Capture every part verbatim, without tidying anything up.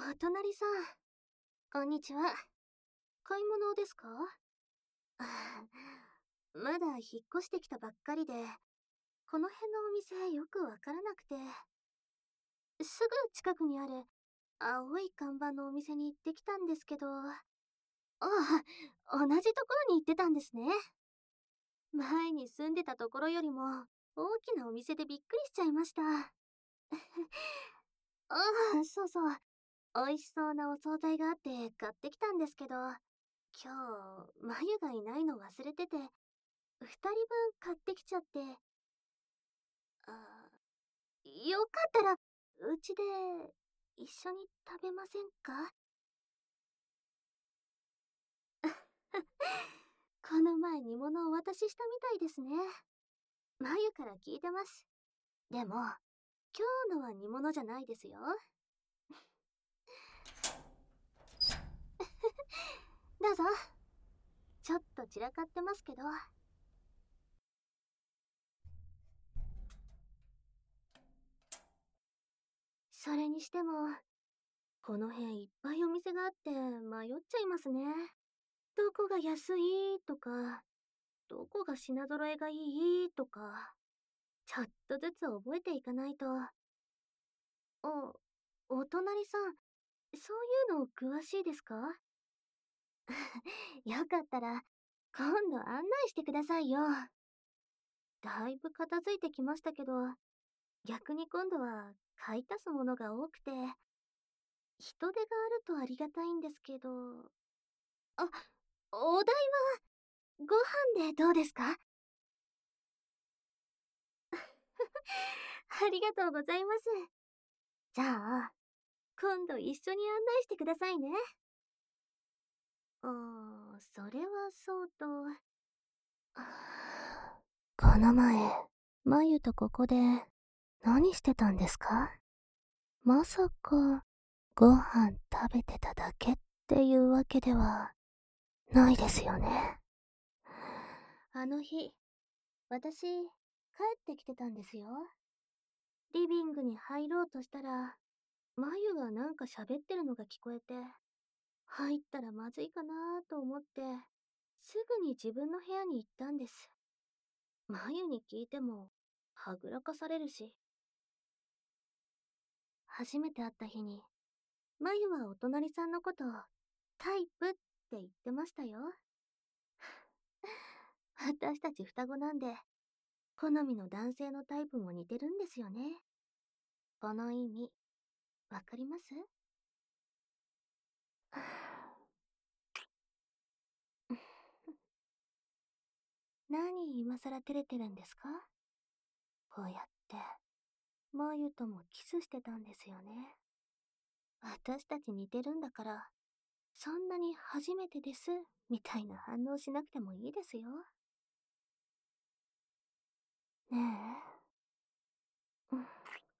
お隣さん、こんにちは。買い物ですか？あーまだ引っ越してきたばっかりで、この辺のお店よくわからなくて、すぐ近くにある青い看板のお店に行ってきたんですけど、ああ、同じところに行ってたんですね。前に住んでたところよりも大きなお店でびっくりしちゃいました。ああ、そうそう。美味しそうなお惣菜があって買ってきたんですけど、今日、まゆがいないの忘れてて、二人分買ってきちゃって、あーよかったら、うちで一緒に食べませんか？この前煮物をお渡ししたみたいですね。まゆから聞いてます。でも、今日のは煮物じゃないですよ。どうぞ。ちょっと散らかってますけど。それにしても、この辺いっぱいお店があって迷っちゃいますね。どこが安いとか、どこが品揃えがいいとか、ちょっとずつ覚えていかないと。お、お隣さん、そういうの詳しいですか？よかったら、今度案内してくださいよ。だいぶ片付いてきましたけど、逆に今度は買い足すものが多くて、人手があるとありがたいんですけど。あ、お代はご飯でどうですか？ありがとうございます。じゃあ、今度一緒に案内してくださいね。あー、それはそうと。この前、まゆとここで何してたんですか？まさか、ご飯食べてただけっていうわけではないですよね。あの日、私、帰ってきてたんですよ。リビングに入ろうとしたら、まゆがなんか喋ってるのが聞こえて、入ったらまずいかなと思って、すぐに自分の部屋に行ったんです。まゆに聞いても、はぐらかされるし。初めて会った日に、まゆはお隣さんのことを、タイプって言ってましたよ。私たち双子なんで、好みの男性のタイプも似てるんですよね。この意味、わかります？何今更照れてるんですか？こうやって、まゆともキスしてたんですよね。私たち似てるんだから、そんなに初めてです、みたいな反応しなくてもいいですよ。ねえ。うん。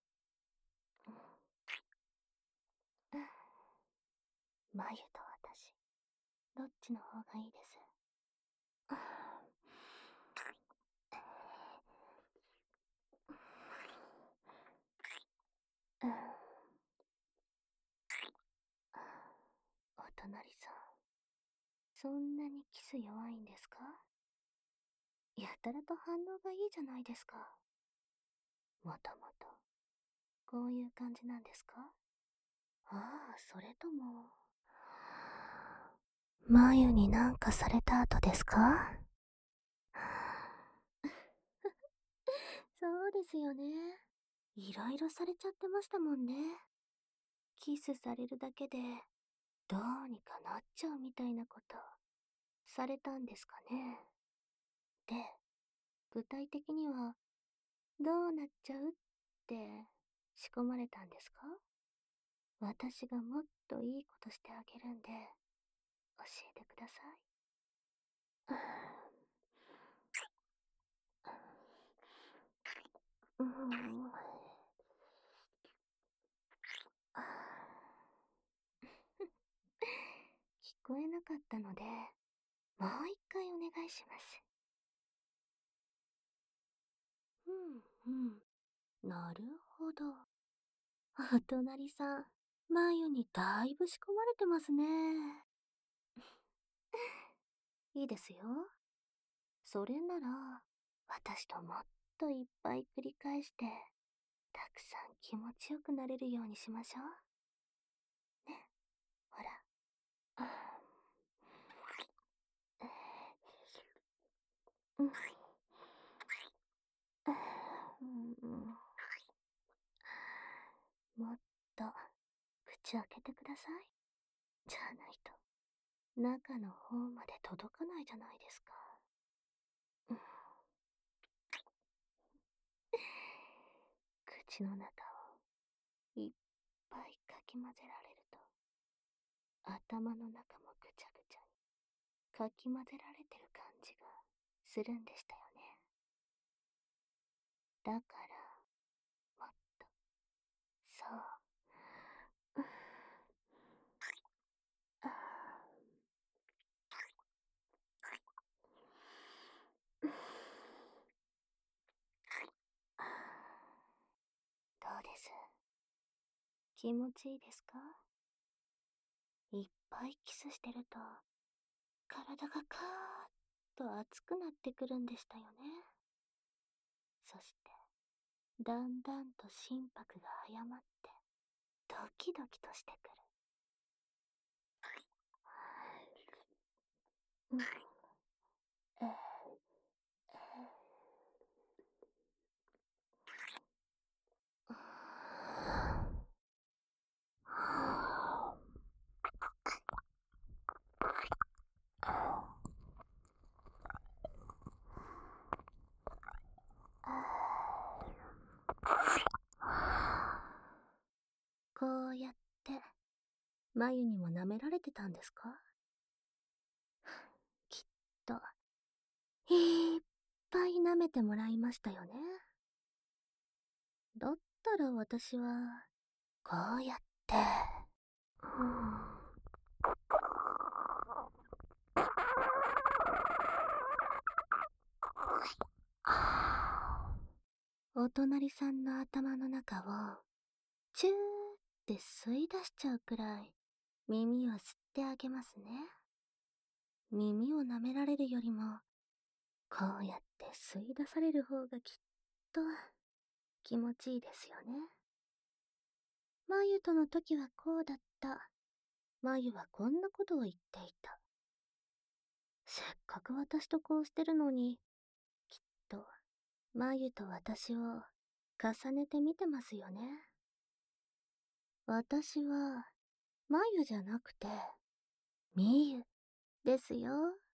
まゆと私、どっちの方がいいです？うん。お隣さん、そんなにキス弱いんですか？やたらと反応がいいじゃないですか。もともと、こういう感じなんですか？ああ、それとも、まゆになんかされた後ですか？そうですよね。いろいろされちゃってましたもんね。キスされるだけで、どうにかなっちゃうみたいなこと、されたんですかね。で、具体的には、どうなっちゃうって仕込まれたんですか？私がもっといいことしてあげるんで、教えてください。うん。聞こえなかったので、もう一回お願いします。うんうん。なるほど。お隣さん、 眉にだいぶ仕込まれてますね。いいですよ。それなら、私ともっといっぱい繰り返して、たくさん気持ちよくなれるようにしましょう。ね、ほら。うん。もっと口開けてください。じゃないと、中の方まで届かないじゃないですか。うん、口の中をいっぱいかき混ぜられると、頭の中もぐちゃぐちゃにかき混ぜられてる感じがするんでしたよね。だから、もっと、そう。あどうです？気持ちいいですか？いっぱいキスしてると、体がカーッと熱くなってくるんでしたよね。そして、だんだんと心拍が早まって、ドキドキとしてくる。うん、えーえーこうやって、眉にも舐められてたんですか？きっと、いっぱい舐めてもらいましたよね。だったら私は、こうやって、うん、お隣さんの頭の中を、チューって吸い出しちゃうくらい、耳を吸ってあげますね。耳を舐められるよりも、こうやって吸い出される方がきっと気持ちいいですよね。眉との時はこうだった。眉はこんなことを言っていた。せっかく私とこうしてるのに、きっと、眉と私を重ねてみてますよね。私は、眉じゃなくて、みゆですよ。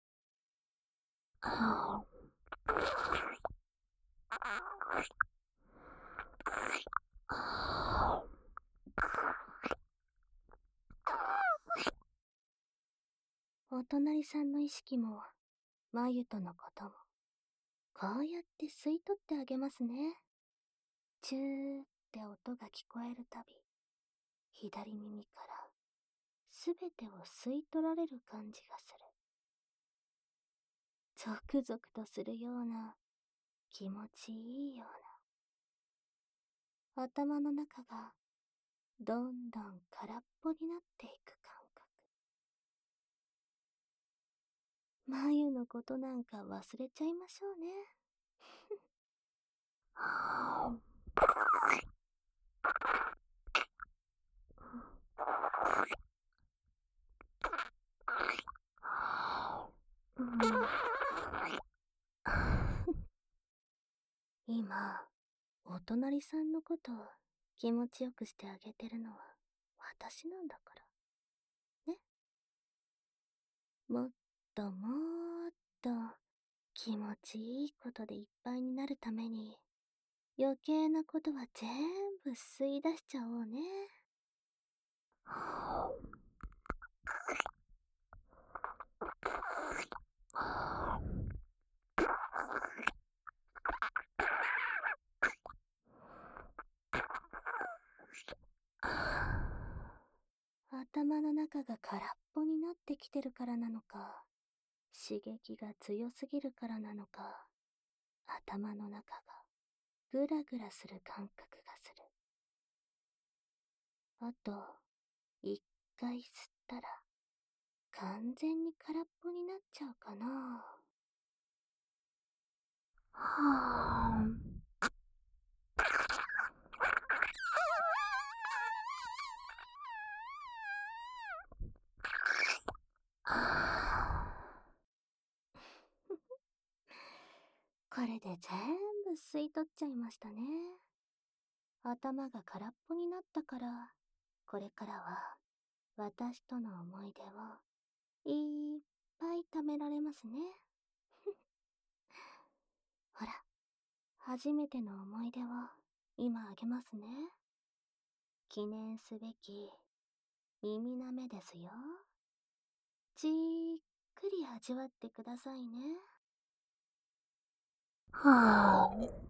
お隣さんの意識も、眉とのことも、こうやって吸い取ってあげますね。チューって音が聞こえるたび、左耳からすべてを吸い取られる感じがする。ゾクゾクとするような、気持ちいいような。頭の中が、どんどん空っぽになっていく感覚。眉のことなんか忘れちゃいましょうね。今、お隣さんのことを気持ちよくしてあげてるのは私なんだから。ね。もっともっと気持ちいいことでいっぱいになるために余計なことは全部吸い出しちゃおうね。頭の中が空っぽになってきてるからなのか、刺激が強すぎるからなのか、頭の中がグラグラする感覚がする。あと、 一回吸ったら完全に空っぽになっちゃうかな。はぁ。これで全部吸い取っちゃいましたね。頭が空っぽになったから、これからは私との思い出をいっぱい貯められますね。ほら、初めての思い出を今あげますね。記念すべき耳なめですよ。じーっくり味わってくださいね。はぁ。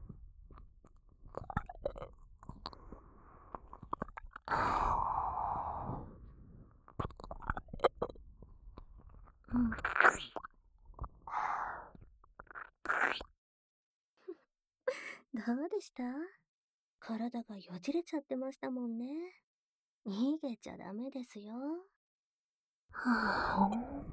うん。どうでした？体がよじれちゃってましたもんね。逃げちゃダメですよ。はぁ。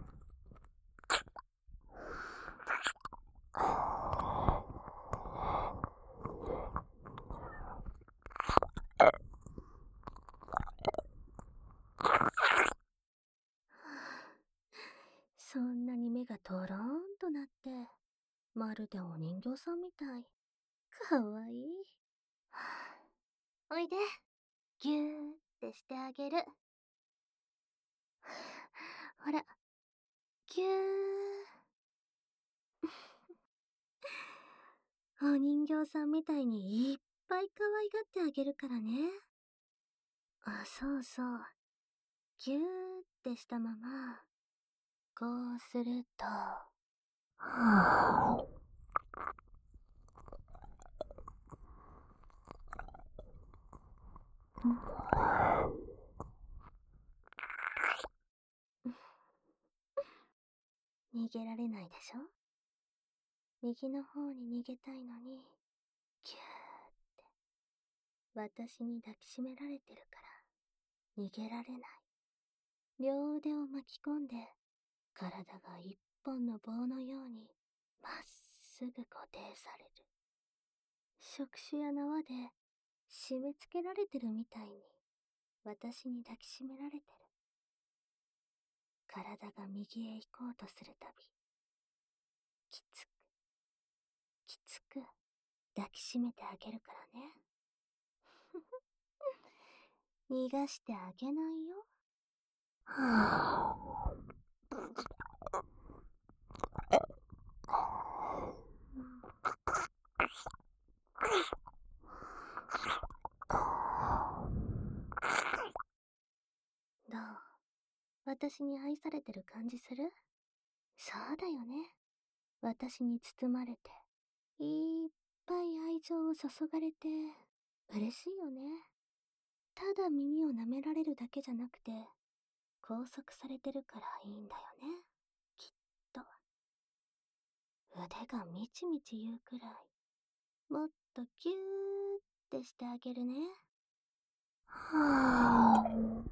そんなに目がトローンとなって、まるでお人形さんみたい。かわいい。おいで。ぎゅーってしてあげる。ほら、ぎゅー。お人形さんみたいにいっぱい可愛がってあげるからね。あ、そうそう。ぎゅーってしたまま、こうすると、はぁ。逃げられないでしょ？右の方に逃げたいのに、ぎゅーって私に抱きしめられてるから逃げられない。両腕を巻き込んで体が一本の棒のようにまっすぐ固定される。触手や縄で締め付けられてるみたいに私に抱きしめられてる。体が右へ行こうとするたび、きつく、きつく抱きしめてあげるからね。逃がしてあげないよ。はぁ。どう？私に愛されてる感じする？そうだよね。私に包まれて、いっぱい愛情を注がれて、嬉しいよね。ただ耳を舐められるだけじゃなくて、拘束されてるからいいんだよね。きっと。腕がみちみち言うくらい、もっとギューってしてあげるね。はぁ。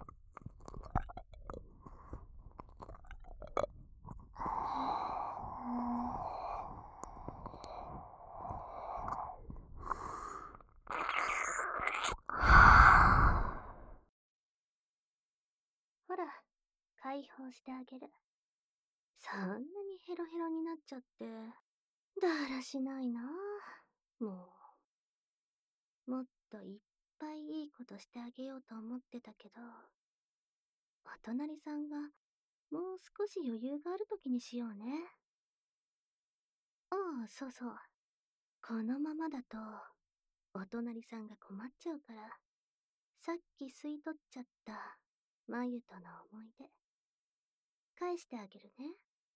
ほら、解放してあげる。そんなにヘロヘロになっちゃって、だらしないなぁ。もう、もっといっぱいいいことしてあげようと思ってたけど、お隣さんがもう少し余裕がある時にしようね。ああ、そうそう。このままだと、お隣さんが困っちゃうから、さっき吸い取っちゃった、まゆとの思い出、返してあげるね。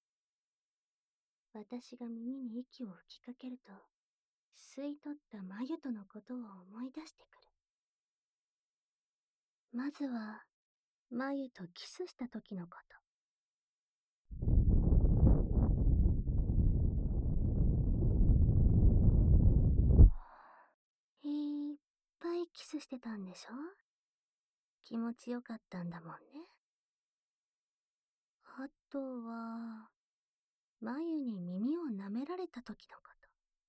私が耳に息を吹きかけると、吸い取ったまゆとのことを思い出してくる。まずは、まゆとキスした時のこと。いっぱいキスしてたんでしょ？ 気持ちよかったんだもんね。あとは、眉に耳を舐められた時のこと。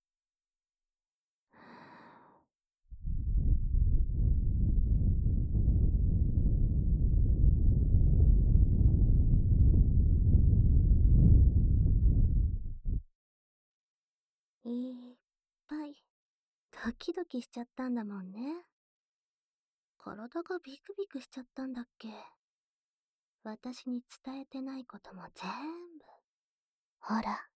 いっぱいドキドキしちゃったんだもんね。体がビクビクしちゃったんだっけ。私に伝えてないことも全部。ほら。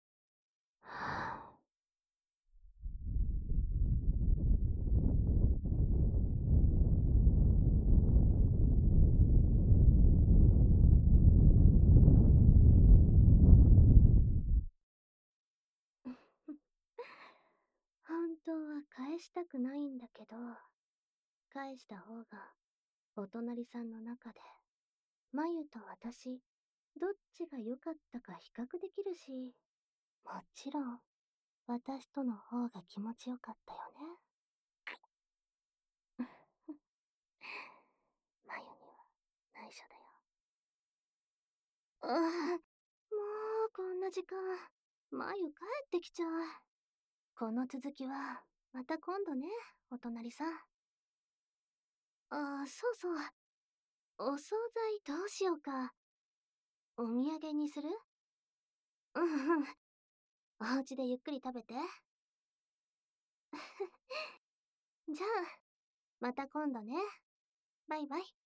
本当は返したくないんだけど、返した方がお隣さんの中で、眉と私、どっちが良かったか比較できるし、もちろん、私との方が気持ちよかったよね。眉には内緒だよ。うーん、もうこんな時間、眉帰ってきちゃう。この続きは、また今度ね、お隣さん。あ、そうそう。お惣菜どうしようか。お土産にする？うんうん。お家でゆっくり食べて。じゃあ、また今度ね。バイバイ。